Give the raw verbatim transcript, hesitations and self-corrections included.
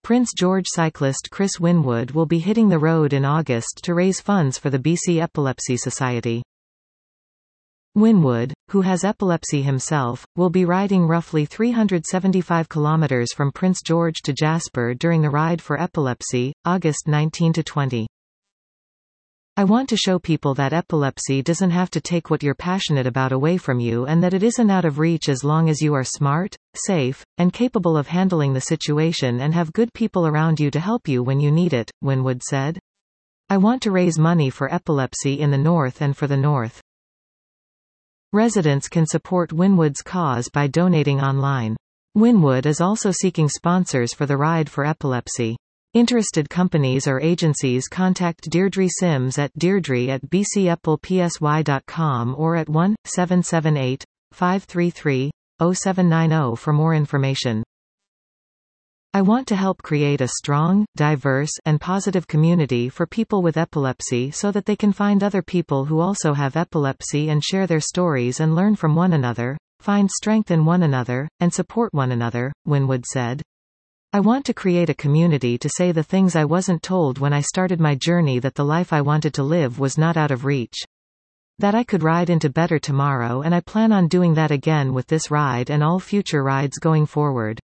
Prince George cyclist Chris Winwood will be hitting the road in August to raise funds for the B C Epilepsy Society. Winwood, who has epilepsy himself, will be riding roughly three hundred seventy-five kilometers from Prince George to Jasper during the Ride for Epilepsy, August nineteenth to twentieth. I want to show people that epilepsy doesn't have to take what you're passionate about away from you, and that it isn't out of reach as long as you are smart, safe, and capable of handling the situation and have good people around you to help you when you need it, Winwood said. I want to raise money for epilepsy in the North and for the North. Residents can support Winwood's cause by donating online. Winwood is also seeking sponsors for the Ride for Epilepsy. Interested companies or agencies contact Deirdre Sims at deirdre at b c epil p s y dot com or at one seven seven eight, five three three, zero seven nine zero for more information. I want to help create a strong, diverse, and positive community for people with epilepsy so that they can find other people who also have epilepsy and share their stories and learn from one another, find strength in one another, and support one another, Winwood said. I want to create a community to say the things I wasn't told when I started my journey, that the life I wanted to live was not out of reach. That I could ride into better tomorrow, and I plan on doing that again with this ride and all future rides going forward.